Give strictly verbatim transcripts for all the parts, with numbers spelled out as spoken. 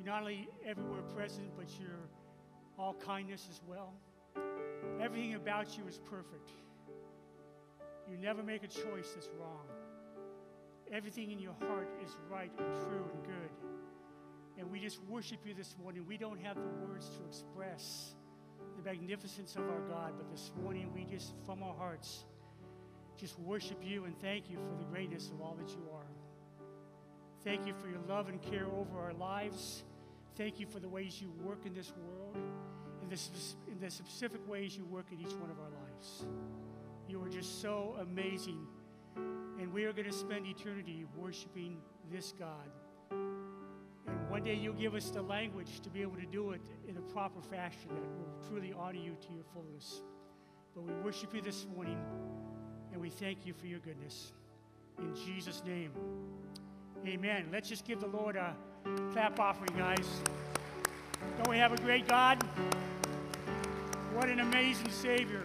You're not only everywhere present, but you're all kindness as well. Everything about you is perfect. You never make a choice that's wrong. Everything in your heart is right and true and good. And we just worship you this morning. We don't have the words to express the magnificence of our God, but this morning we just, from our hearts, just worship you and thank you for the greatness of all that you are. Thank you for your love and care over our lives. Thank you for the ways you work in this world, in the, in the specific ways you work in each one of our lives. You are just so amazing. And we are going to spend eternity worshiping this God. And one day you'll give us the language to be able to do it in a proper fashion that will truly honor you to your fullness. But we worship you this morning, and we thank you for your goodness. In Jesus' name, amen. Let's just give the Lord a clap offering, guys. Don't we have a great God? What an amazing Savior.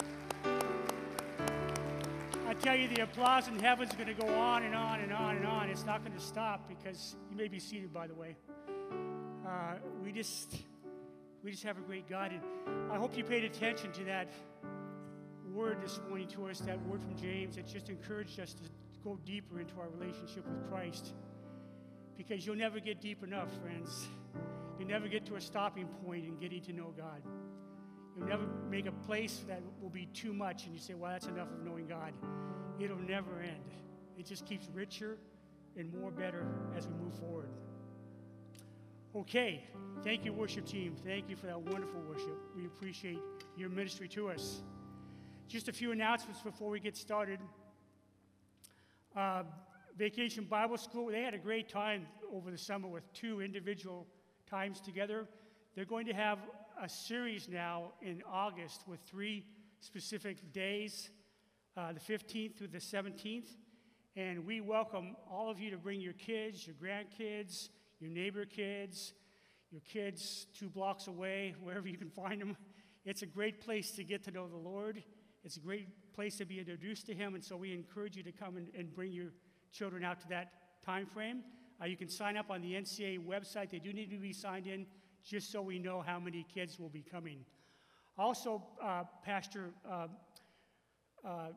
I tell you, the applause in heaven is going to go on and on and on and on. It's not going to stop because you may be seated, by the way. Uh, we just, we just have a great God, and I hope you paid attention to that word this morning to us, that word from James that just encouraged us to go deeper into our relationship with Christ, because you'll never get deep enough, friends. You'll never get to a stopping point in getting to know God. You'll never make a place that will be too much and you say, well, that's enough of knowing God. It'll never end. It just keeps richer and more better as we move forward. Okay, thank you, worship team. Thank you for that wonderful worship. We appreciate your ministry to us. Just a few announcements before we get started. Uh, Vacation Bible School, they had a great time over the summer with two individual times together. They're going to have a series now in August with three specific days, uh, the fifteenth through the seventeenth. And we welcome all of you to bring your kids, your grandkids, your neighbor kids, your kids two blocks away, wherever you can find them. It's a great place to get to know the Lord. It's a great place to be introduced to Him. And so we encourage you to come and, and bring your children out to that time frame. Uh, you can sign up on the N C A A website. They do need to be signed in, just so we know how many kids will be coming. Also, uh, Pastor, uh, uh,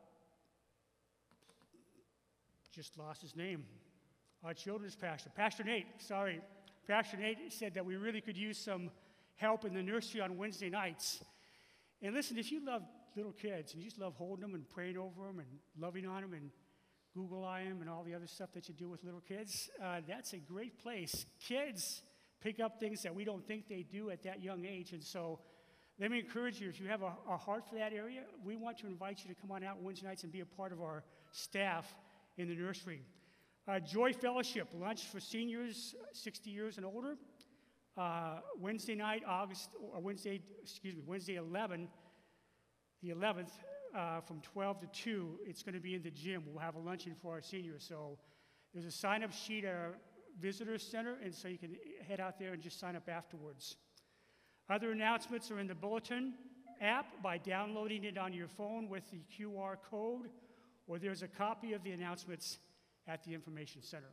just lost his name, our children's pastor, Pastor Nate, sorry. Pastor Nate said that we really could use some help in the nursery on Wednesday nights. And listen, if you love little kids and you just love holding them and praying over them and loving on them and Google Eye them and all the other stuff that you do with little kids, uh, that's a great place. Kids pick up things that we don't think they do at that young age. And so let me encourage you, if you have a, a heart for that area, we want to invite you to come on out Wednesday nights and be a part of our staff in the nursery. Uh, Joy Fellowship, lunch for seniors sixty years and older. Uh, Wednesday night, August, or Wednesday, excuse me, Wednesday eleventh, the eleventh, uh, from twelve to two, it's going to be in the gym. We'll have a luncheon for our seniors. So there's a sign-up sheet at our visitor center, and so you can head out there and just sign up afterwards. Other announcements are in the bulletin app by downloading it on your phone with the Q R code, or there's a copy of the announcements at the information center.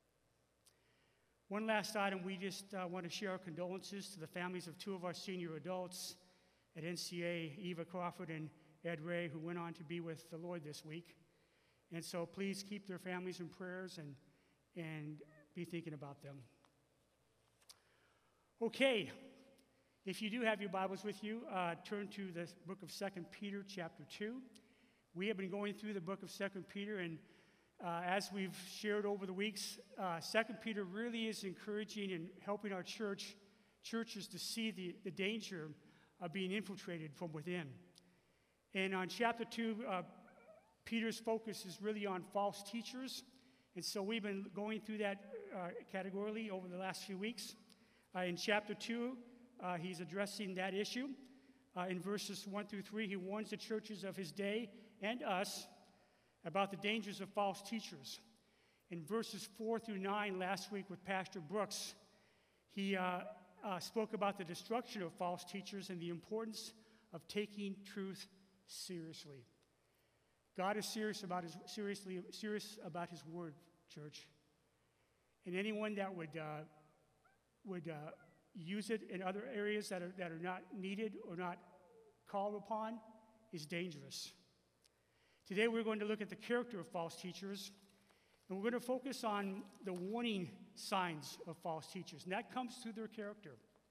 One last item, we just uh, want to share our condolences to the families of two of our senior adults at N C A A, Eva Crawford and Ed Ray, who went on to be with the Lord this week. And so please keep their families in prayers and, and be thinking about them. Okay, if you do have your Bibles with you, uh, turn to the book of Second Peter chapter two. We have been going through the book of Second Peter, and uh, as we've shared over the weeks, uh, Second Peter really is encouraging and helping our church, churches to see the, the danger of being infiltrated from within. And on chapter two, uh, Peter's focus is really on false teachers. And so we've been going through that uh, categorically over the last few weeks. Uh, in chapter two, uh, he's addressing that issue. Uh, in verses one through three, he warns the churches of his day and us about the dangers of false teachers. In verses four through nine last week with Pastor Brooks, he uh, uh, spoke about the destruction of false teachers and the importance of taking truth seriously. God is serious about his seriously serious about his word, church. And anyone that would uh, would uh, use it in other areas that are, that are not needed or not called upon is dangerous. Today we're going to look at the character of false teachers, and we're going to focus on the warning signs of false teachers, and that comes through their character.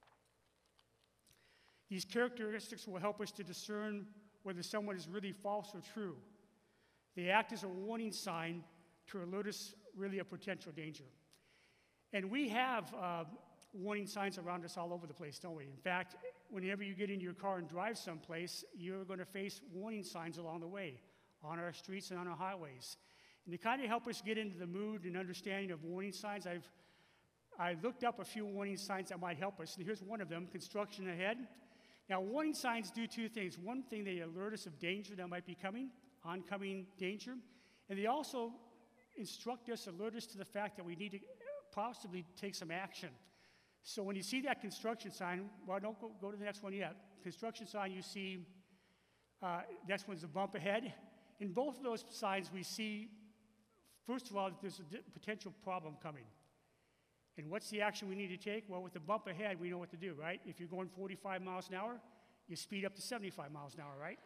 These characteristics will help us to discern whether someone is really false or true. They act as a warning sign to alert us really of potential danger. And we have uh, warning signs around us all over the place, don't we? In fact, whenever you get in your car and drive someplace, you're going to face warning signs along the way, on our streets and on our highways. And to kind of help us get into the mood and understanding of warning signs, I've I looked up a few warning signs that might help us. And here's one of them: construction ahead. Now, warning signs do two things. One thing, they alert us of danger that might be coming, oncoming danger. And they also instruct us, alert us to the fact that we need to possibly take some action. So when you see that construction sign, well, don't go, go to the next one yet. Construction sign, you see, uh, next one's a bump ahead. In both of those signs, we see, first of all, that there's a di- potential problem coming. And what's the action we need to take? Well, with the bump ahead, we know what to do, right? If you're going forty-five miles an hour, you speed up to seventy-five miles an hour, right?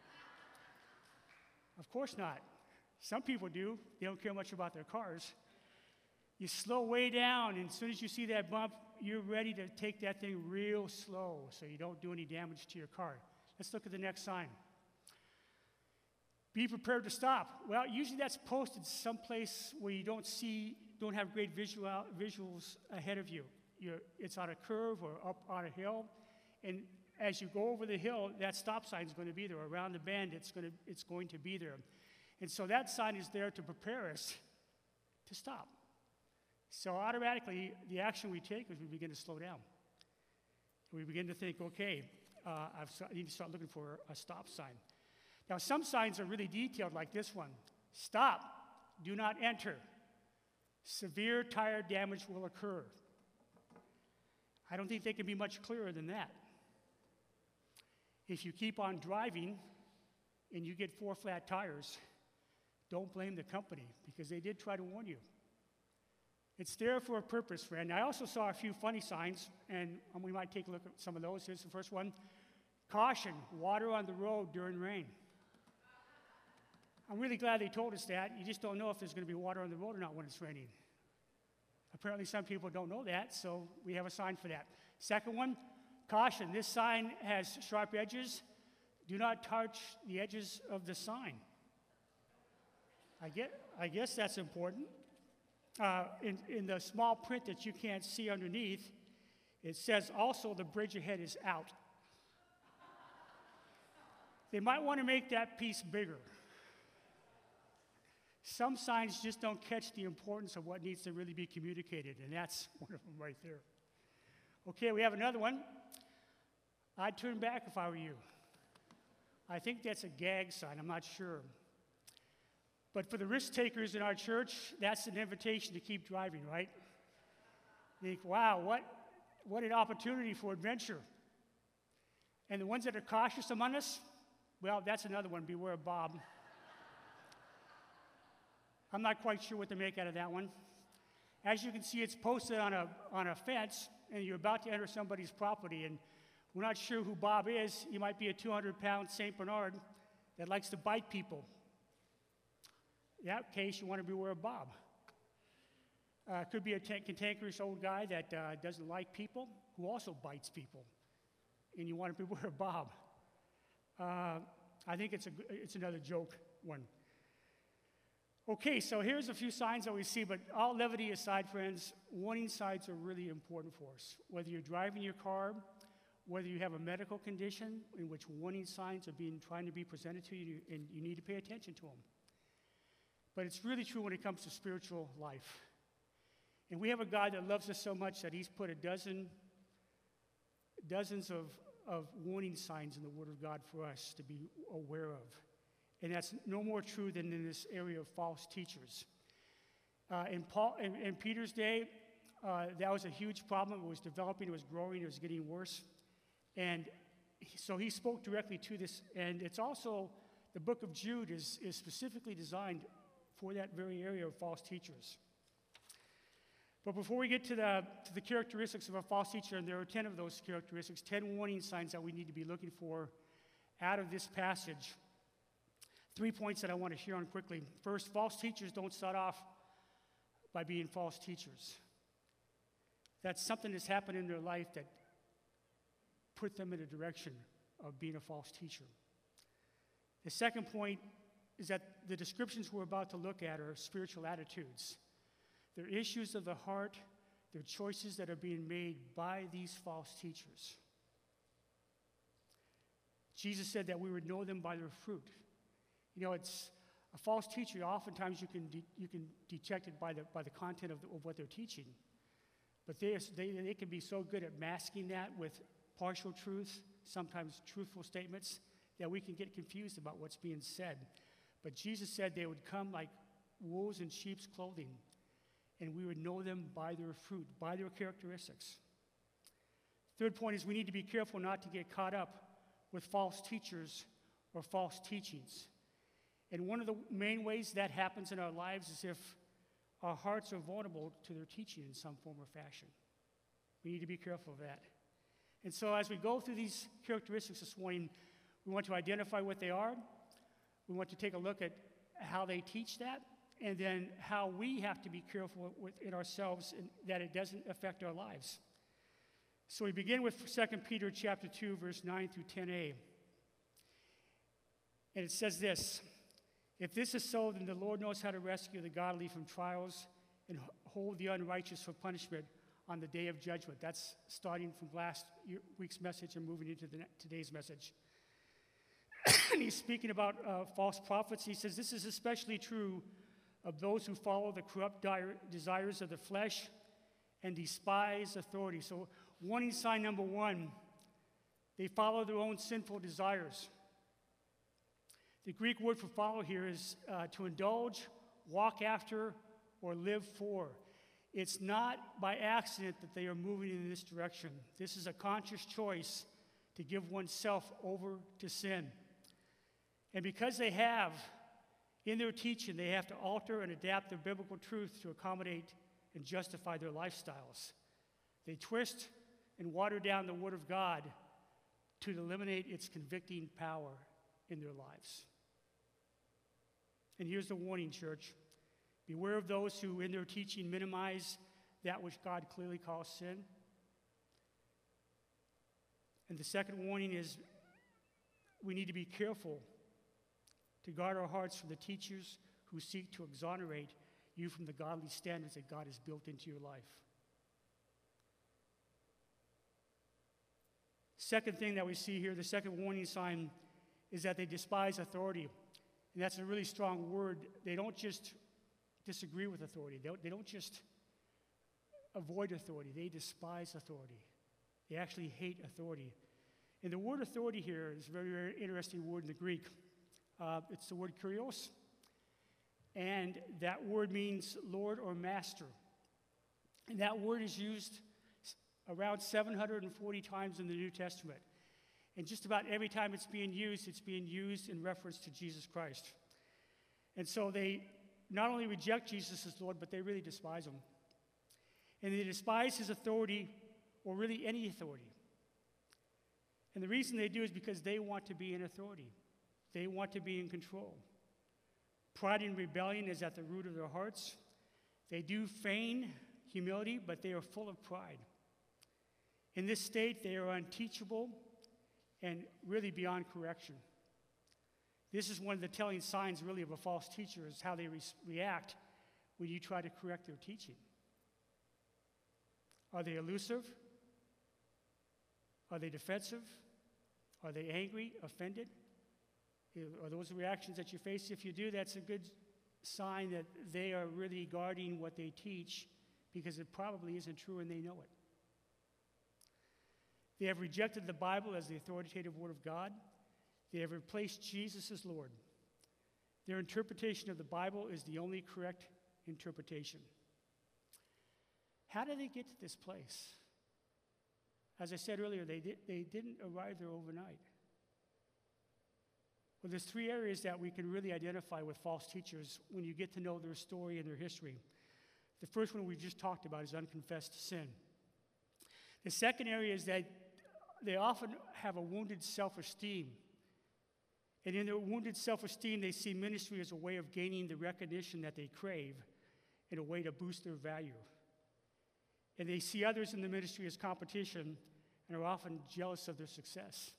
Of course not. Some people do. They don't care much about their cars. You slow way down, and as soon as you see that bump, you're ready to take that thing real slow so you don't do any damage to your car. Let's look at the next sign. Be prepared to stop. Well, usually that's posted someplace where you don't see, don't have great visual, visuals ahead of you. You're, it's on a curve or up on a hill, and as you go over the hill, that stop sign is going to be there. Around the bend, it's going to, it's going to be there. And so that sign is there to prepare us to stop. So automatically, the action we take is we begin to slow down. We begin to think, okay, uh, I've, I need to start looking for a stop sign. Now, some signs are really detailed, like this one. Stop. Do not enter. Severe tire damage will occur. I don't think they can be much clearer than that. If you keep on driving and you get four flat tires, don't blame the company, because they did try to warn you. It's there for a purpose, friend. I also saw a few funny signs, and we might take a look at some of those. Here's the first one. Caution, water on the road during rain. I'm really glad they told us that. You just don't know if there's going to be water on the road or not when it's raining. Apparently some people don't know that, so we have a sign for that. Second one, caution. This sign has sharp edges. Do not touch the edges of the sign. I, get, I guess that's important. Uh, in, in the small print that you can't see underneath, it says also the bridge ahead is out. They might want to make that piece bigger. Some signs just don't catch the importance of what needs to really be communicated, and that's one of them right there. Okay, we have another one. I'd turn back if I were you. I think that's a gag sign, I'm not sure. But for the risk takers in our church, that's an invitation to keep driving, right? You think, wow, what, what an opportunity for adventure. And the ones that are cautious among us, well, that's another one, beware of Bob. I'm not quite sure what to make out of that one. As you can see, it's posted on a, on a fence, and you're about to enter somebody's property, and we're not sure who Bob is. He might be a two hundred pound Saint Bernard that likes to bite people. In that case, you want to beware of Bob. Uh, could be a t- cantankerous old guy that uh, doesn't like people, who also bites people, and you want to beware of Bob. Uh, I think it's, a, it's another joke one. Okay, so here's a few signs that we see, but all levity aside, friends, warning signs are really important for us. Whether you're driving your car, whether you have a medical condition in which warning signs are being trying to be presented to you, and you need to pay attention to them. But it's really true when it comes to spiritual life. And we have a God that loves us so much that he's put a dozen, dozens of, of warning signs in the Word of God for us to be aware of. And that's no more true than in this area of false teachers. Uh, in, Paul, in, in Peter's day, uh, that was a huge problem. It was developing, it was growing, it was getting worse. And he, so he spoke directly to this. And it's also, the book of Jude is, is specifically designed for that very area of false teachers. But before we get to the, to the characteristics of a false teacher, and there are ten of those characteristics, ten warning signs that we need to be looking for out of this passage. Three points that I want to share on quickly. First, false teachers don't start off by being false teachers. That's something that's happened in their life that put them in a direction of being a false teacher. The second point is that the descriptions we're about to look at are spiritual attitudes. They're issues of the heart. They're choices that are being made by these false teachers. Jesus said that we would know them by their fruit. You know, it's a false teacher. Oftentimes you can de- you can detect it by the by the content of, the, of what they're teaching. But they, they they can be so good at masking that with partial truth, sometimes truthful statements, that we can get confused about what's being said. But Jesus said they would come like wolves in sheep's clothing, and we would know them by their fruit, by their characteristics. Third point is we need to be careful not to get caught up with false teachers or false teachings. And one of the main ways that happens in our lives is if our hearts are vulnerable to their teaching in some form or fashion. We need to be careful of that. And so as we go through these characteristics this morning, we want to identify what they are. We want to take a look at how they teach that, and then how we have to be careful within ourselves and that it doesn't affect our lives. So we begin with Second Peter chapter two, verse nine through ten a. And it says this: "If this is so, then the Lord knows how to rescue the godly from trials and hold the unrighteous for punishment on the day of judgment." That's starting from last year, week's message and moving into the, today's message. And he's speaking about uh, false prophets. He says, "This is especially true of those who follow the corrupt dire- desires of the flesh and despise authority." So warning sign number one, they follow their own sinful desires. The Greek word for follow here is uh, to indulge, walk after, or live for. It's not by accident that they are moving in this direction. This is a conscious choice to give oneself over to sin. And because they have, in their teaching, they have to alter and adapt their biblical truth to accommodate and justify their lifestyles. They twist and water down the Word of God to eliminate its convicting power in their lives. And here's the warning, church. Beware of those who, in their teaching, minimize that which God clearly calls sin. And the second warning is we need to be careful to guard our hearts from the teachers who seek to exonerate you from the godly standards that God has built into your life. Second thing that we see here, the second warning sign, is that they despise authority. And that's a really strong word. They don't just disagree with authority. They don't, they don't just avoid authority. They despise authority. They actually hate authority. And the word authority here is a very, very interesting word in the Greek. Uh, it's the word kurios. And that word means Lord or master. And that word is used around seven hundred forty times in the New Testament. And just about every time it's being used, it's being used in reference to Jesus Christ. And so they not only reject Jesus as Lord, but they really despise him. And they despise his authority, or really any authority. And the reason they do is because they want to be in authority. They want to be in control. Pride and rebellion is at the root of their hearts. They do feign humility, but they are full of pride. In this state, they are unteachable and really beyond correction. This is one of the telling signs, really, of a false teacher, is how they re- react when you try to correct their teaching. Are they elusive? Are they defensive? Are they angry, offended? Are those the reactions that you face? If you do, that's a good sign that they are really guarding what they teach, because it probably isn't true and they know it. They have rejected the Bible as the authoritative Word of God. They have replaced Jesus as Lord. Their interpretation of the Bible is the only correct interpretation. How did they get to this place? As I said earlier, they, did, they didn't arrive there overnight. Well, there's three areas that we can really identify with false teachers when you get to know their story and their history. The first one we just talked about is unconfessed sin. The second area is that they often have a wounded self-esteem. And in their wounded self-esteem, they see ministry as a way of gaining the recognition that they crave and a way to boost their value. And they see others in the ministry as competition and are often jealous of their success.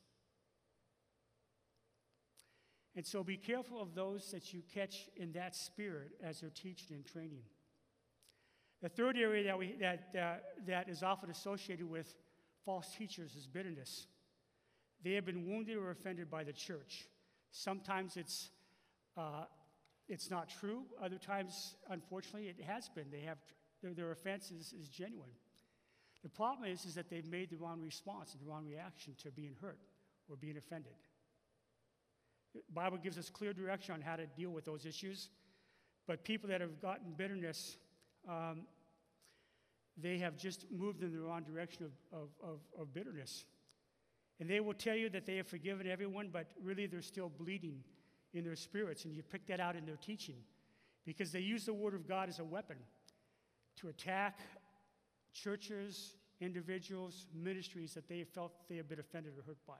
And so be careful of those that you catch in that spirit as they're teaching and training. The third area that, we, that, uh, that is often associated with false teachers is bitterness. They have been wounded or offended by the church. Sometimes it's, uh, it's not true. Other times, unfortunately, it has been. They have, their, their offense is, is genuine. The problem is, is that they've made the wrong response and the wrong reaction to being hurt or being offended. The Bible gives us clear direction on how to deal with those issues, but people that have gotten bitterness, um, they have just moved in the wrong direction of, of, of, of bitterness. And they will tell you that they have forgiven everyone, but really they're still bleeding in their spirits, and you pick that out in their teaching, because they use the Word of God as a weapon to attack churches, individuals, ministries that they felt they have been offended or hurt by.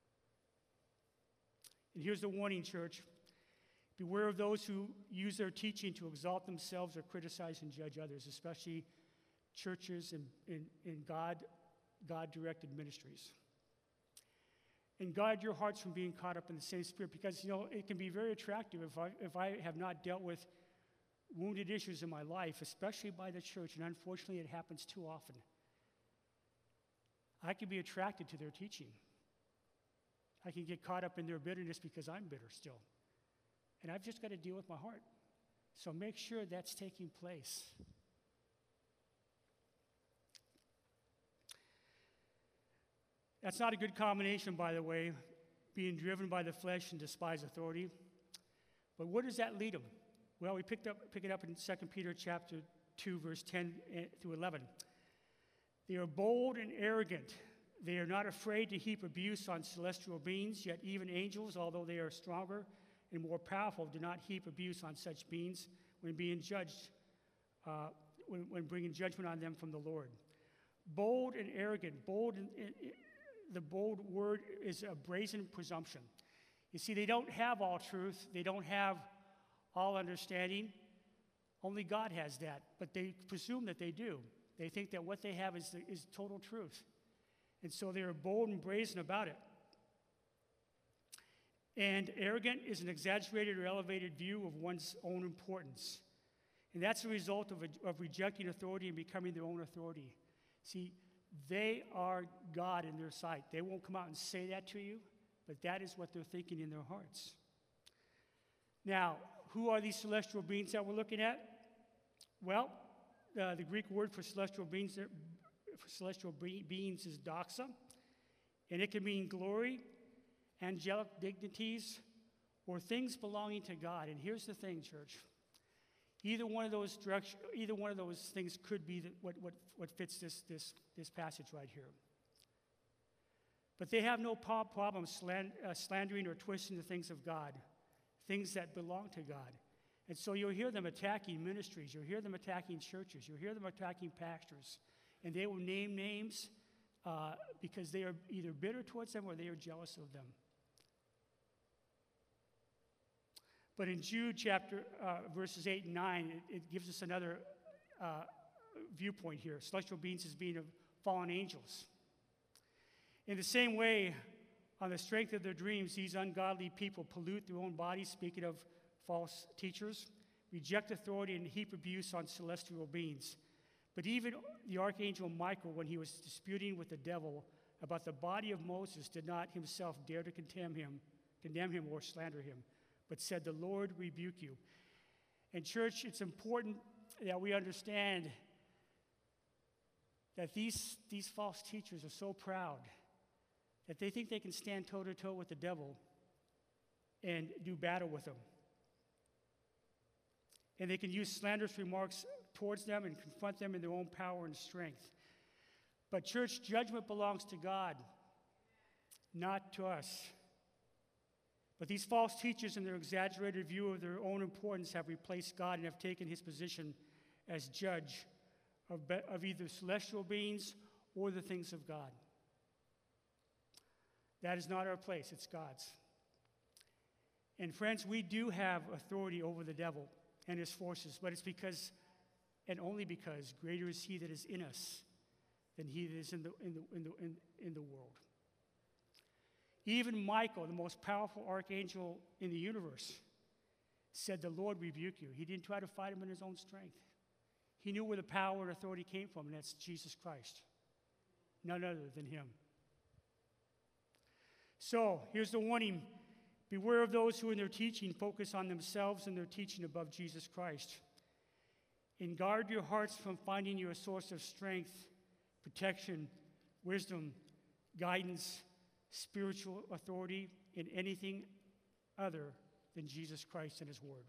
And here's the warning, church. Beware of those who use their teaching to exalt themselves or criticize and judge others, especially churches and in, in God, God-directed ministries. And guard your hearts from being caught up in the same spirit, because, you know, it can be very attractive if I, if I have not dealt with wounded issues in my life, especially by the church, and unfortunately it happens too often. I can be attracted to their teaching. I can get caught up in their bitterness because I'm bitter still. And I've just got to deal with my heart. So make sure that's taking place. That's not a good combination, by the way, being driven by the flesh and despise authority. But where does that lead them? Well, we picked up, pick it up in Second Peter chapter two, verse ten through eleven. They are bold and arrogant. They are not afraid to heap abuse on celestial beings, yet even angels, although they are stronger and more powerful, do not heap abuse on such beings when being judged, uh, when, when bringing judgment on them from the Lord. Bold and arrogant. Bold, in, in, in, the bold word is a brazen presumption. You see, they don't have all truth. They don't have all understanding. Only God has that, but they presume that they do. They think that what they have is, the, is total truth. And so they are bold and brazen about it. And arrogant is an exaggerated or elevated view of one's own importance. And that's a result of, a, of rejecting authority and becoming their own authority. See, they are God in their sight. They won't come out and say that to you, but that is what they're thinking in their hearts. Now, who are these celestial beings that we're looking at? Well, uh, the Greek word for celestial beings, for celestial beings is doxa, and it can mean glory, angelic dignities, or things belonging to God. And here's the thing, church. Either one of those direction, either one of those things could be the, what, what, what fits this, this, this passage right here. But they have no problem sland, uh, slandering or twisting the things of God, things that belong to God. And so you'll hear them attacking ministries. You'll hear them attacking churches. You'll hear them attacking pastors. And they will name names uh, because they are either bitter towards them or they are jealous of them. But in Jude chapter, uh, verses eight and nine, it, it gives us another uh, viewpoint here. Celestial beings as being of fallen angels. In the same way, on the strength of their dreams, these ungodly people pollute their own bodies, speaking of false teachers, reject authority, and heap abuse on celestial beings. But even the archangel Michael, when he was disputing with the devil about the body of Moses, did not himself dare to condemn him, condemn him or slander him, but said, "The Lord rebuke you." And church, it's important that we understand that these, these false teachers are so proud that they think they can stand toe-to-toe with the devil and do battle with him. And they can use slanderous remarks towards them and confront them in their own power and strength. But church, judgment belongs to God, not to us. But these false teachers, in their exaggerated view of their own importance, have replaced God and have taken his position as judge of, be- of either celestial beings or the things of God. That is not our place, it's God's. And friends, we do have authority over the devil and his forces, but it's because, and only because, greater is he that is in us than he that is in the, in the, in the, in, in the world. Even Michael, the most powerful archangel in the universe, said, "The Lord rebuke you." He didn't try to fight him in his own strength. He knew where the power and authority came from, and that's Jesus Christ, none other than him. So, here's the warning. Beware of those who in their teaching focus on themselves and their teaching above Jesus Christ. And guard your hearts from finding you a source of strength, protection, wisdom, guidance, spiritual authority in anything other than Jesus Christ and his word.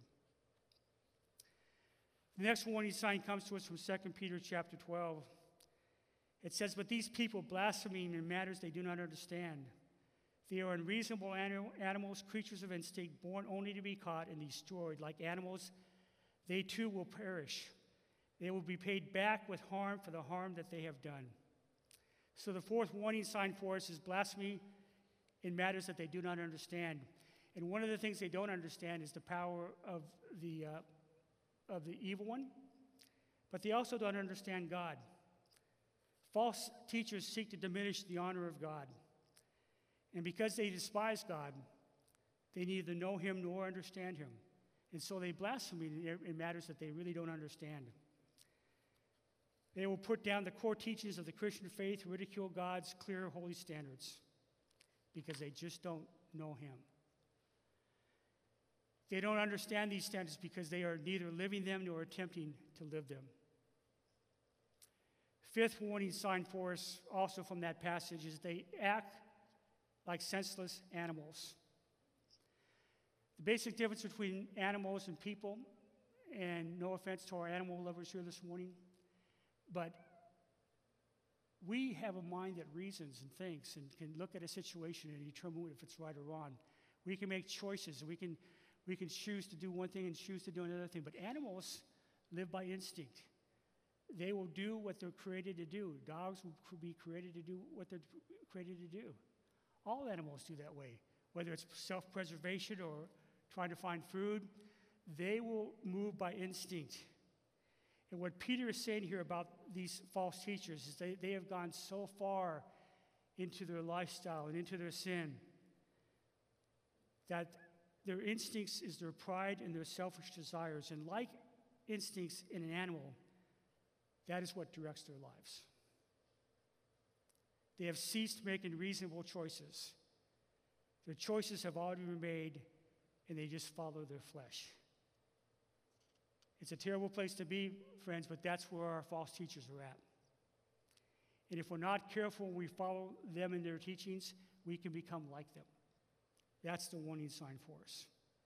The next warning sign comes to us from Second Peter chapter twelve. It says, "But these people blaspheme in matters they do not understand. They are unreasonable animals, creatures of instinct, born only to be caught and destroyed. Like animals, they too will perish. They will be paid back with harm for the harm that they have done." So the fourth warning sign for us is blasphemy in matters that they do not understand. And one of the things they don't understand is the power of the, uh, of the evil one, but they also don't understand God. False teachers seek to diminish the honor of God. And because they despise God, they neither know him nor understand him. And so they blaspheme in, in matters that they really don't understand. They will put down the core teachings of the Christian faith, ridicule God's clear, holy standards, because they just don't know him. They don't understand these standards because they are neither living them nor attempting to live them. Fifth warning sign for us, also from that passage, is they act like senseless animals. The basic difference between animals and people, and no offense to our animal lovers here this morning, but we have a mind that reasons and thinks and can look at a situation and determine if it's right or wrong. We can make choices. We can, we can choose to do one thing and choose to do another thing. But animals live by instinct. They will do what they're created to do. Dogs will be created to do what they're created to do. All animals do that way, whether it's self-preservation or trying to find food. They will move by instinct. And what Peter is saying here about these false teachers is they, they have gone so far into their lifestyle and into their sin that their instincts is their pride and their selfish desires. And like instincts in an animal, that is what directs their lives. They have ceased making reasonable choices. Their choices have already been made, and they just follow their flesh. It's a terrible place to be, friends, but that's where our false teachers are at. And if we're not careful when we follow them in their teachings, we can become like them. That's the warning sign for us.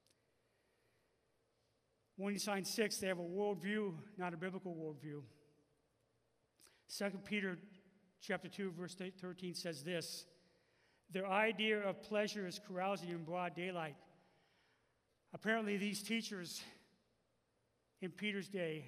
Warning sign six, they have a worldview, not a biblical worldview. Second Peter chapter two, verse thirteen says this: "Their idea of pleasure is carousing in broad daylight." Apparently, these teachers in Peter's day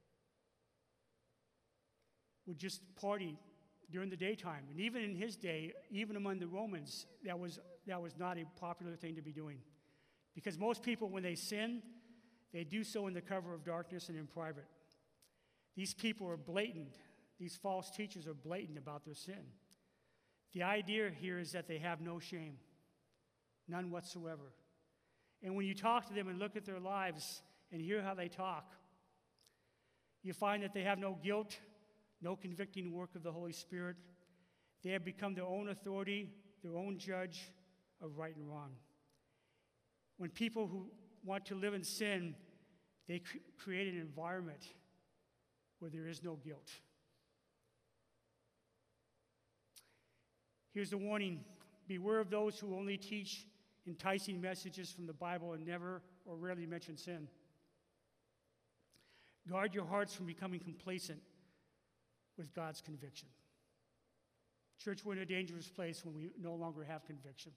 would just party during the daytime. And even in his day, even among the Romans, that was, that was not a popular thing to be doing. Because most people, when they sin, they do so in the cover of darkness and in private. These people are blatant. These false teachers are blatant about their sin. The idea here is that they have no shame, none whatsoever. And when you talk to them and look at their lives and hear how they talk, you find that they have no guilt, no convicting work of the Holy Spirit. They have become their own authority, their own judge of right and wrong. When people who want to live in sin, they cr- create an environment where there is no guilt. Here's the warning: beware of those who only teach enticing messages from the Bible and never or rarely mention sin. Guard your hearts from becoming complacent with God's conviction. Church, we're in a dangerous place when we no longer have conviction.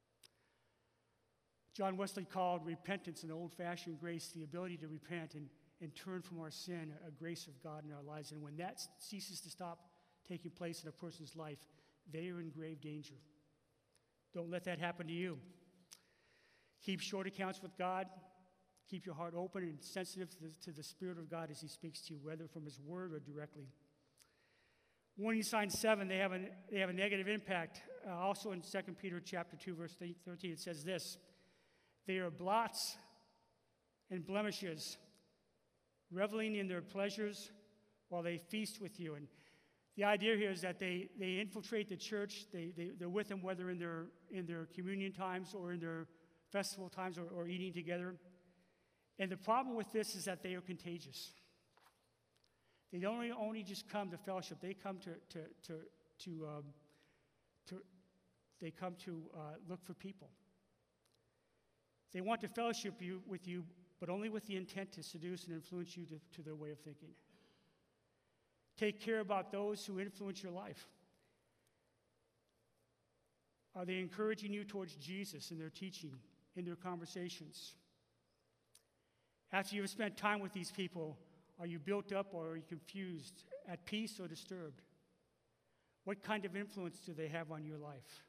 John Wesley called repentance an old-fashioned grace, the ability to repent and, and turn from our sin, a grace of God in our lives. And when that ceases to stop taking place in a person's life, they are in grave danger. Don't let that happen to you. Keep short accounts with God. Keep your heart open and sensitive to the, to the Spirit of God as he speaks to you, whether from his word or directly. Warning sign seven, they have a, they have a negative impact. Uh, also in Second Peter chapter two, verse thirteen, it says this: they are blots and blemishes, reveling in their pleasures while they feast with you. And the idea here is that they, they infiltrate the church. They, they, they're with them whether in their, in their communion times or in their festival times or, or eating together. And the problem with this is that they are contagious. They don't only, only just come to fellowship. They come to, to, to, to, um, to they come to uh, look for people. They want to fellowship you, with you, but only with the intent to seduce and influence you to, to their way of thinking. Take care about those who influence your life. Are they encouraging you towards Jesus in their teaching, in their conversations? After you've spent time with these people, are you built up or are you confused, at peace or disturbed? What kind of influence do they have on your life?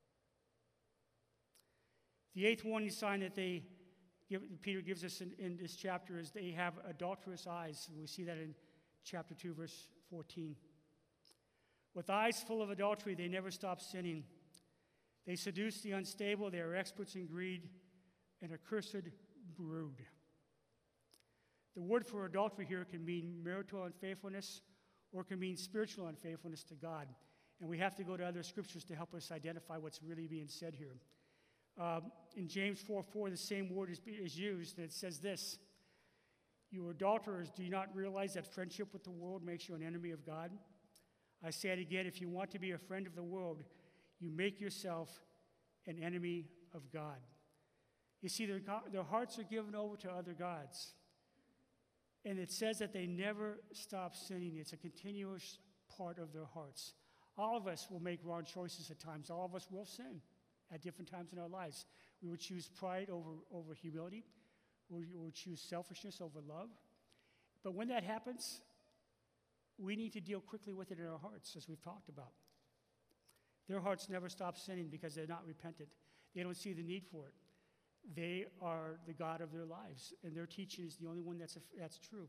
The eighth warning sign that they give, Peter gives us in, in this chapter is they have adulterous eyes. And we see that in chapter two, verse fourteen. With eyes full of adultery, they never stop sinning. They seduce the unstable. They are experts in greed, an accursed brood. The word for adultery here can mean marital unfaithfulness or can mean spiritual unfaithfulness to God. And we have to go to other scriptures to help us identify what's really being said here. Um, in James four four, the same word is, is used, and it says this: you adulterers, do you not realize that friendship with the world makes you an enemy of God? I say it again, if you want to be a friend of the world, you make yourself an enemy of God. You see, their, their hearts are given over to other gods. And it says that they never stop sinning. It's a continuous part of their hearts. All of us will make wrong choices at times. All of us will sin at different times in our lives. We would choose pride over, over humility. We would choose selfishness over love. But when that happens, we need to deal quickly with it in our hearts, as we've talked about. Their hearts never stop sinning because they're not repentant. They don't see the need for it. They are the God of their lives, and their teaching is the only one that's, a, that's true.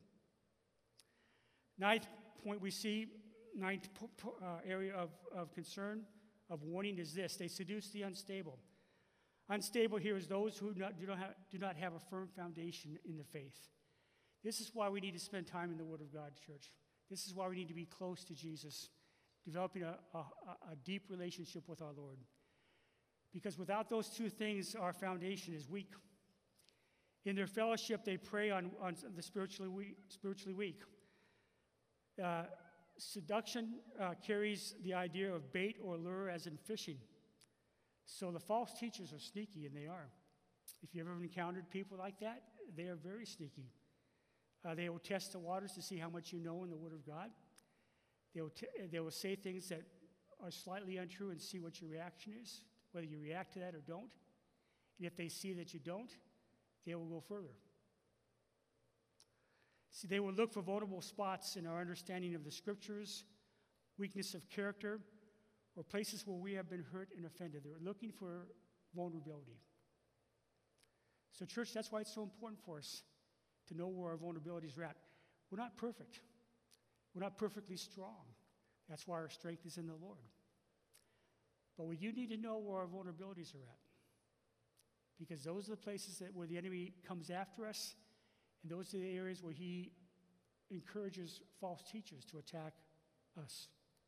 Ninth point we see, ninth uh, area of, of concern, of warning is this: they seduce the unstable. Unstable here is those who not, do, not have, do not have a firm foundation in the faith. This is why we need to spend time in the Word of God, church. This is why we need to be close to Jesus, developing a, a, a deep relationship with our Lord. Because without those two things, our foundation is weak. In their fellowship, they prey on, on the spiritually weak. Spiritually weak. Uh, seduction uh, carries the idea of bait or lure, as in fishing. So the false teachers are sneaky, and they are. If you've ever encountered people like that, they are very sneaky. Uh, they will test the waters to see how much you know in the Word of God. They will, t- they will say things that are slightly untrue and see what your reaction is, whether you react to that or don't. And if they see that you don't, they will go further. See, they will look for vulnerable spots in our understanding of the Scriptures, weakness of character, or places where we have been hurt and offended. They're looking for vulnerability. So, church, that's why it's so important for us to know where our vulnerabilities are at. We're not perfect. We're not perfectly strong. That's why our strength is in the Lord. But we do need to know where our vulnerabilities are at, because those are the places that where the enemy comes after us, and those are the areas where he encourages false teachers to attack us.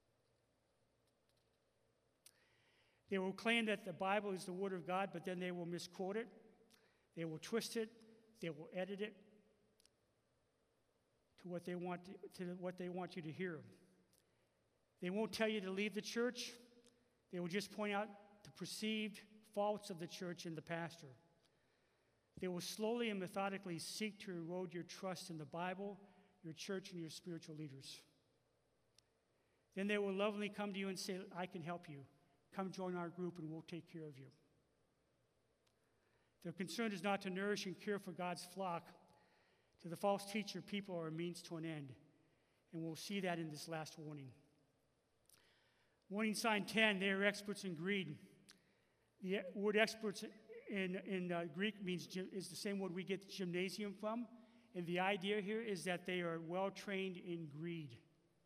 They will claim that the Bible is the Word of God, but then they will misquote it. They will twist it. They will edit it to what they want to, to what they want you to hear. They won't tell you to leave the church. They will just point out the perceived faults of the church and the pastor. They will slowly and methodically seek to erode your trust in the Bible, your church, and your spiritual leaders. Then they will lovingly come to you and say, I can help you. Come join our group and we'll take care of you. Their concern is not to nourish and care for God's flock, To the false teacher, people are a means to an end. And we'll see that in this last warning. Warning sign ten, they are experts in greed. The word experts in, in uh, Greek means is the same word we get gymnasium from. And the idea here is that they are well trained in greed.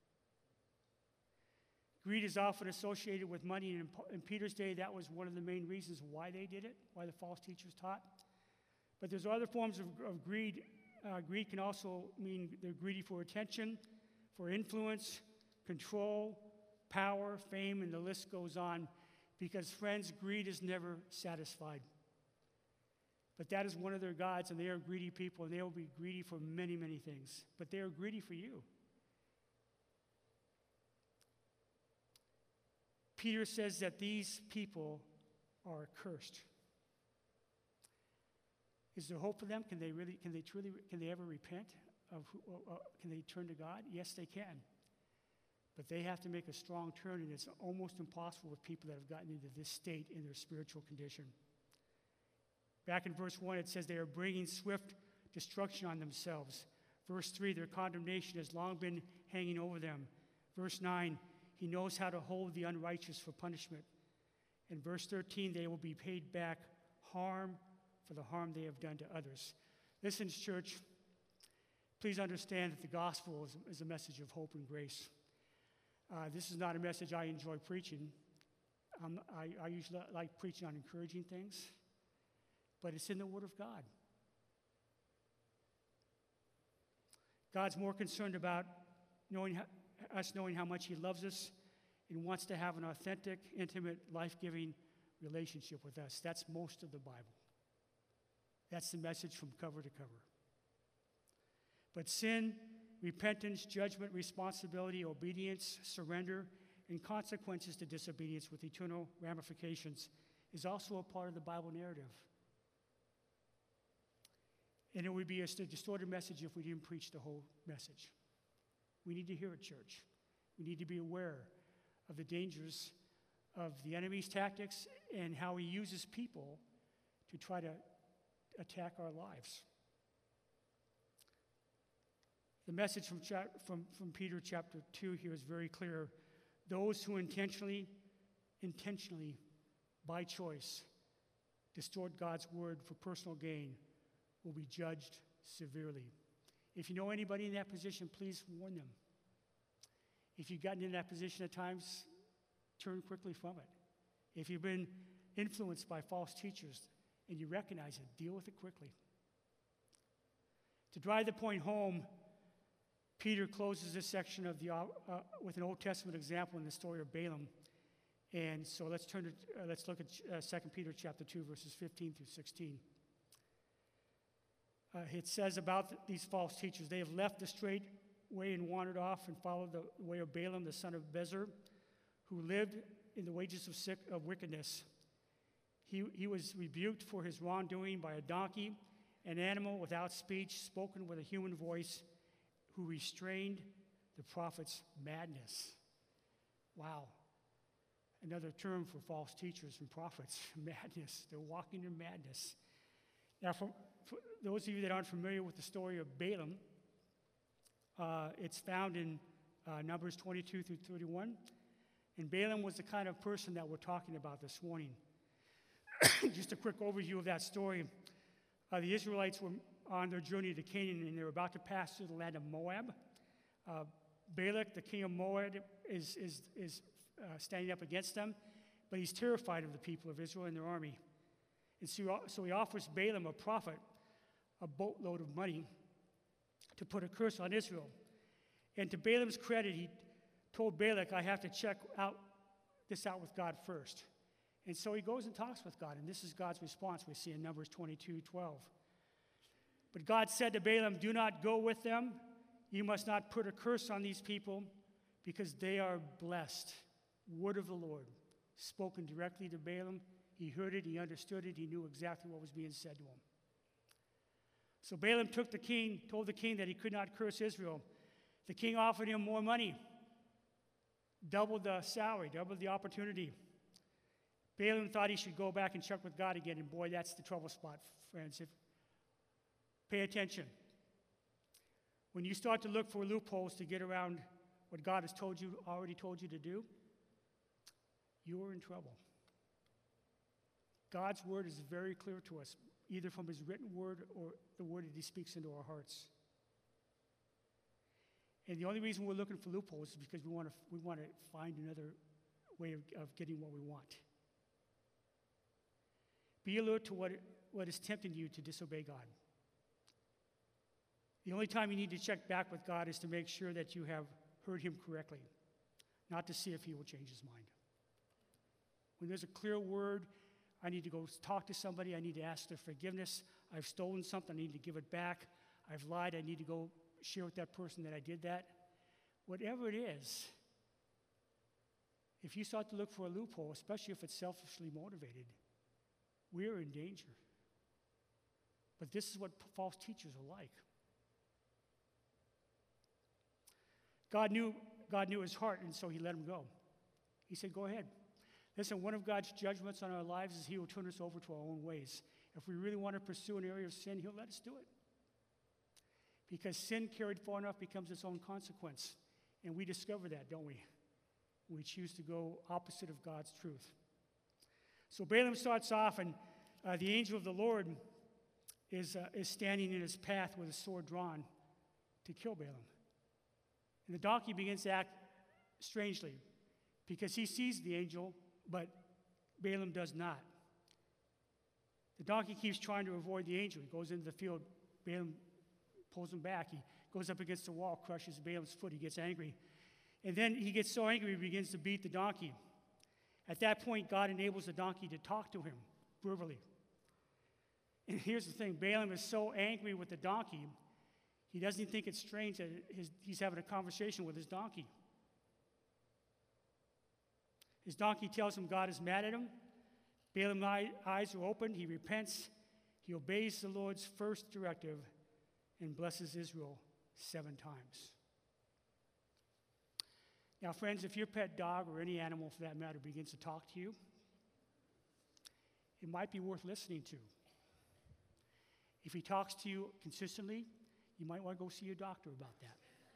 Greed is often associated with money, and in, in Peter's day, that was one of the main reasons why they did it, why the false teachers taught. But there's other forms of, of greed. Uh, greed can also mean they're greedy for attention, for influence, control, power, fame, and the list goes on. Because, friends, greed is never satisfied. But that is one of their gods, and they are greedy people, and they will be greedy for many, many things. But they are greedy for you. Peter says that these people are cursed. Is there hope for them? Can they really, can they truly, can they ever repent? Of who, uh, can they turn to God? Yes, they can. But they have to make a strong turn, and it's almost impossible with people that have gotten into this state in their spiritual condition. Back in verse one, it says they are bringing swift destruction on themselves. Verse three, their condemnation has long been hanging over them. Verse nine, he knows how to hold the unrighteous for punishment. In verse thirteen, they will be paid back harm for the harm they have done to others. Listen, church, please understand that the gospel is, is a message of hope and grace. Uh, this is not a message I enjoy preaching. Um, I, I usually like preaching on encouraging things, but it's in the Word of God. God's more concerned about knowing how, us knowing how much He loves us and wants to have an authentic, intimate, life-giving relationship with us. That's most of the Bible. That's the message from cover to cover. But sin, repentance, judgment, responsibility, obedience, surrender, and consequences to disobedience with eternal ramifications is also a part of the Bible narrative. And it would be a distorted message if we didn't preach the whole message. We need to hear it, church. We need to be aware of the dangers of the enemy's tactics and how he uses people to try to attack our lives. The message from, chap- from, from Peter chapter two here is very clear. Those who intentionally, intentionally, by choice, distort God's word for personal gain will be judged severely. If you know anybody in that position, please warn them. If you've gotten in that position at times, turn quickly from it. If you've been influenced by false teachers and you recognize it, deal with it quickly. To drive the point home, Peter closes this section of the uh, uh, with an Old Testament example in the story of Balaam. And so let's turn to uh, let's look at uh, Second Peter chapter two, verses fifteen through sixteen. Uh, it says about th- these false teachers, they have left the straight way and wandered off and followed the way of Balaam, the son of Bezer, who lived in the wages of, sick, of wickedness. He, he was rebuked for his wrongdoing by a donkey, an animal without speech, spoken with a human voice, who restrained the prophet's madness. Wow. Another term for false teachers and prophets, madness. They're walking in madness. Now, for, for those of you that aren't familiar with the story of Balaam, uh, it's found in uh, Numbers twenty-two through thirty-one. And Balaam was the kind of person that we're talking about this morning. Just a quick overview of that story. Uh, the Israelites were on their journey to Canaan, and they were about to pass through the land of Moab. Uh, Balak, the king of Moab, is, is, is uh, standing up against them, but he's terrified of the people of Israel and their army. And so, so he offers Balaam, a prophet, a boatload of money to put a curse on Israel. And to Balaam's credit, he told Balak, I have to check out this out with God first. And so he goes and talks with God, and this is God's response we see in Numbers twenty-two twelve. But God said to Balaam, do not go with them. You must not put a curse on these people, because they are blessed. Word of the Lord, spoken directly to Balaam. He heard it, he understood it, he knew exactly what was being said to him. So Balaam took the king, told the king that he could not curse Israel. The king offered him more money, doubled the salary, doubled the opportunity. Balaam thought he should go back and check with God again, and boy, that's the trouble spot, friends. If, pay attention. When you start to look for loopholes to get around what God has told you, already told you to do, you are in trouble. God's word is very clear to us, either from his written word or the word that he speaks into our hearts. And the only reason we're looking for loopholes is because we want to we want to find another way of, of getting what we want. Be alert to what, what is tempting you to disobey God. The only time you need to check back with God is to make sure that you have heard him correctly, not to see if he will change his mind. When there's a clear word, I need to go talk to somebody. I need to ask their forgiveness. I've stolen something. I need to give it back. I've lied. I need to go share with that person that I did that. Whatever it is, if you start to look for a loophole, especially if it's selfishly motivated, we're in danger. But this is what false teachers are like. God knew, God knew his heart, and so he let him go. He said, go ahead. Listen, one of God's judgments on our lives is he will turn us over to our own ways. If we really want to pursue an area of sin, he'll let us do it. Because sin carried far enough becomes its own consequence. And we discover that, don't we? We choose to go opposite of God's truth. So Balaam starts off, and uh, the angel of the Lord is, uh, is standing in his path with a sword drawn to kill Balaam. And the donkey begins to act strangely because he sees the angel, but Balaam does not. The donkey keeps trying to avoid the angel. He goes into the field. Balaam pulls him back. He goes up against the wall, crushes Balaam's foot. He gets angry. And then he gets so angry, he begins to beat the donkey. At that point, God enables the donkey to talk to him verbally. And here's the thing. Balaam is so angry with the donkey, he doesn't even think it's strange that his, he's having a conversation with his donkey. His donkey tells him God is mad at him. Balaam's eyes are opened. He repents. He obeys the Lord's first directive and blesses Israel seven times. Now, friends, if your pet dog or any animal for that matter begins to talk to you, it might be worth listening to. If he talks to you consistently, you might want to go see your doctor about that.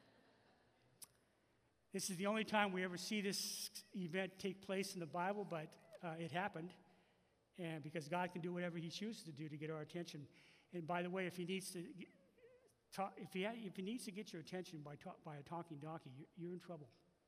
This is the only time we ever see this event take place in the Bible, but uh, it happened, and because God can do whatever he chooses to do to get our attention. And by the way, if he needs to, talk, if he ha- if he needs to get your attention by talk, by a talking donkey, you're, you're in trouble.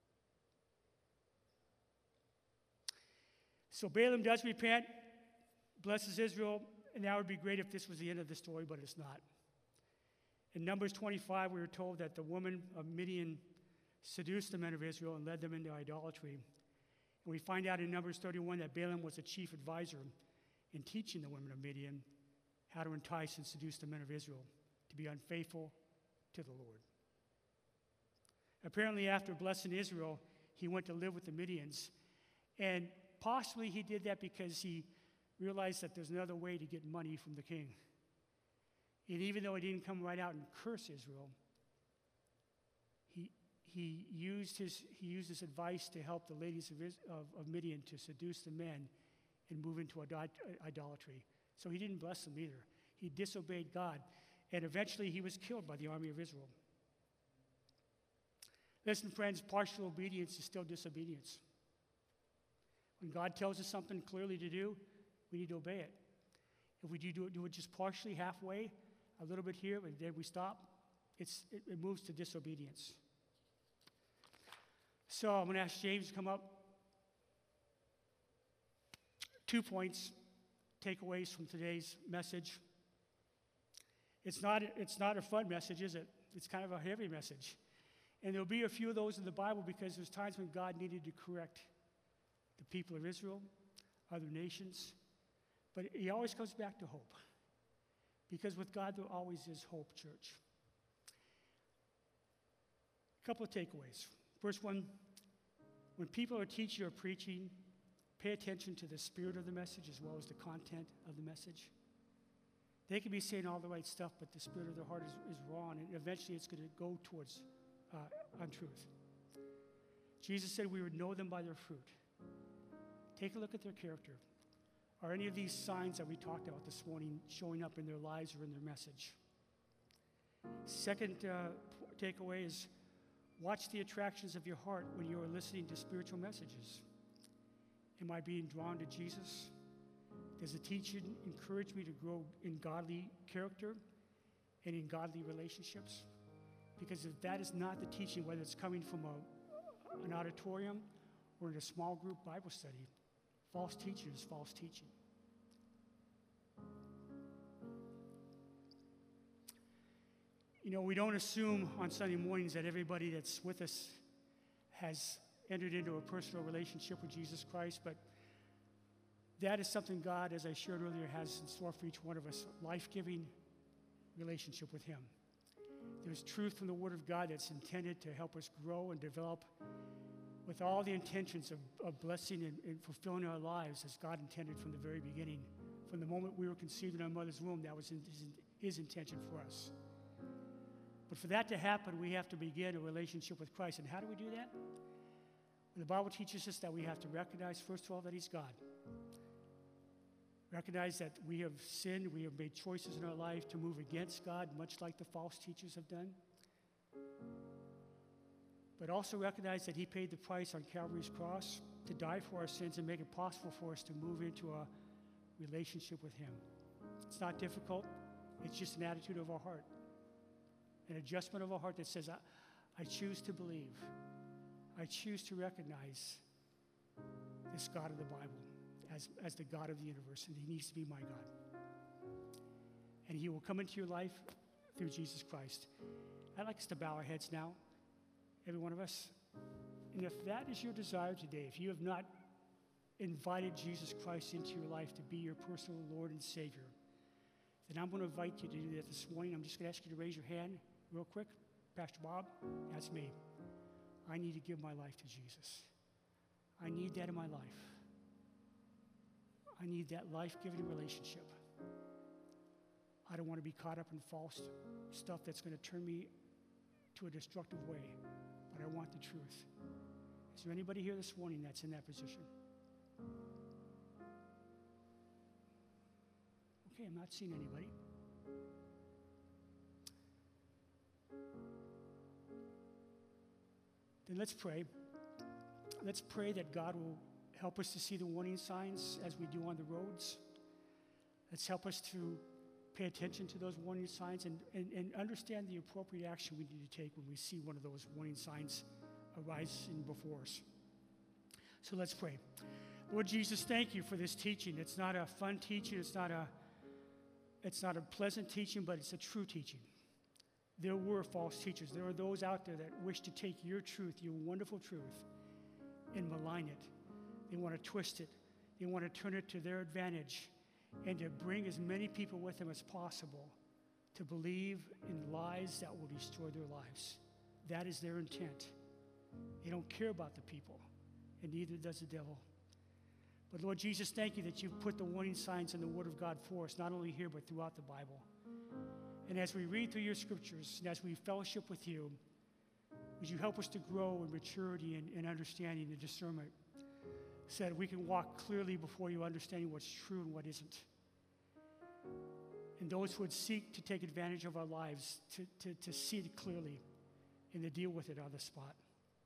So Balaam does repent, blesses Israel, and that would be great if this was the end of the story, but it's not. In Numbers twenty-five, we were told that the woman of Midian seduced the men of Israel and led them into idolatry. And we find out in Numbers thirty-one that Balaam was the chief advisor in teaching the women of Midian how to entice and seduce the men of Israel to be unfaithful to the Lord. Apparently, after blessing Israel, he went to live with the Midians. And possibly he did that because he realized that there's another way to get money from the king. And even though he didn't come right out and curse Israel, he, he, used, his, he used his advice to help the ladies of, of, of Midian to seduce the men and move into idolatry. So he didn't bless them either. He disobeyed God. And eventually he was killed by the army of Israel. Listen, friends, partial obedience is still disobedience. When God tells us something clearly to do, we need to obey it. If we do, do, it, do it just partially, halfway, a little bit here, and then we stop, it's, it, it moves to disobedience. So I'm going to ask James to come up. Two points, takeaways from today's message. It's not, it's not a fun message, is it? It's kind of a heavy message. And there'll be a few of those in the Bible because there's times when God needed to correct the people of Israel, other nations. But he always comes back to hope. Because with God, there always is hope, church. A couple of takeaways. First one, when people are teaching or preaching, pay attention to the spirit of the message as well as the content of the message. They can be saying all the right stuff, but the spirit of their heart is, is wrong, and eventually it's going to go towards uh, untruth. Jesus said we would know them by their fruit. Take a look at their character. Are any of these signs that we talked about this morning showing up in their lives or in their message? Second uh, takeaway is watch the attractions of your heart when you are listening to spiritual messages. Am I being drawn to Jesus? Does the teaching encourage me to grow in godly character and in godly relationships? Because if that is not the teaching, whether it's coming from a, an auditorium or in a small group Bible study, false teaching is false teaching. You know, we don't assume on Sunday mornings that everybody that's with us has entered into a personal relationship with Jesus Christ, but that is something God, as I shared earlier, has in store for each one of us, a life-giving relationship with Him. There's truth from the Word of God that's intended to help us grow and develop with all the intentions of, of blessing and, and fulfilling our lives as God intended from the very beginning. From the moment we were conceived in our mother's womb, that was in his, his intention for us. But for that to happen, we have to begin a relationship with Christ. And how do we do that? Well, the Bible teaches us that we have to recognize, first of all, that He's God. Recognize that we have sinned, we have made choices in our life to move against God, much like the false teachers have done. But also recognize that He paid the price on Calvary's cross to die for our sins and make it possible for us to move into a relationship with Him. It's not difficult. It's just an attitude of our heart, an adjustment of our heart that says, I, I choose to believe. I choose to recognize this God of the Bible as, as the God of the universe, and He needs to be my God. And He will come into your life through Jesus Christ. I'd like us to bow our heads now, every one of us. And if that is your desire today, if you have not invited Jesus Christ into your life to be your personal Lord and Savior, then I'm going to invite you to do that this morning. I'm just going to ask you to raise your hand real quick. Pastor Bob, that's me. I need to give my life to Jesus. I need that in my life. I need that life-giving relationship. I don't want to be caught up in false stuff that's going to turn me to a destructive way, but I want the truth. Is there anybody here this morning that's in that position? Okay, I'm not seeing anybody. Then let's pray. Let's pray that God will help us to see the warning signs as we do on the roads. Let's help us to pay attention to those warning signs and, and, and understand the appropriate action we need to take when we see one of those warning signs arising before us. So let's pray. Lord Jesus, thank you for this teaching. It's not a fun teaching. It's not a, it's not a pleasant teaching, but it's a true teaching. There were false teachers. There are those out there that wish to take your truth, your wonderful truth, and malign it. They want to twist it. They want to turn it to their advantage and to bring as many people with them as possible to believe in lies that will destroy their lives. That is their intent. They don't care about the people, and neither does the devil. But Lord Jesus, thank you that you've put the warning signs in the Word of God for us, not only here, but throughout the Bible. And as we read through your scriptures, and as we fellowship with you, would you help us to grow in maturity and, and understanding and discernment so that we can walk clearly before you, understanding what's true and what isn't. And those who would seek to take advantage of our lives, to, to, to see it clearly and to deal with it on the spot.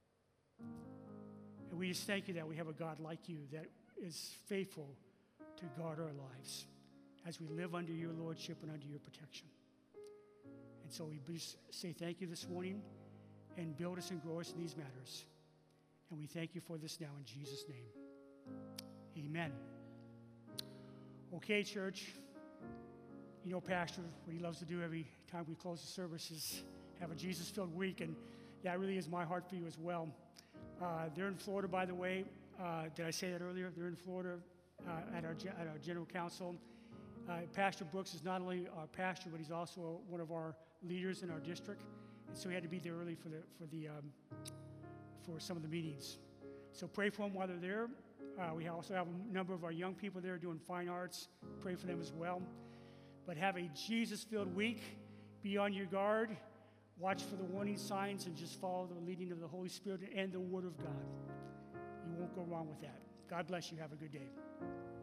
And we just thank you that we have a God like you that is faithful to guard our lives as we live under your lordship and under your protection. And so we just say thank you this morning and build us and grow us in these matters. And we thank you for this now in Jesus' name. Amen. Okay, church. You know, Pastor, what he loves to do every time we close the service is have a Jesus-filled week, and that really is my heart for you as well. Uh, they're in Florida, by the way. Uh, did I say that earlier? They're in Florida uh, at, our, at our general council. Uh, Pastor Brooks is not only our pastor, but he's also one of our leaders in our district, and so he had to be there early for the for the um, for some of the meetings. So pray for them while they're there. Uh, we also have a number of our young people there doing fine arts. Pray for them as well. But have a Jesus-filled week. Be on your guard. Watch for the warning signs and just follow the leading of the Holy Spirit and the Word of God. You won't go wrong with that. God bless you. Have a good day.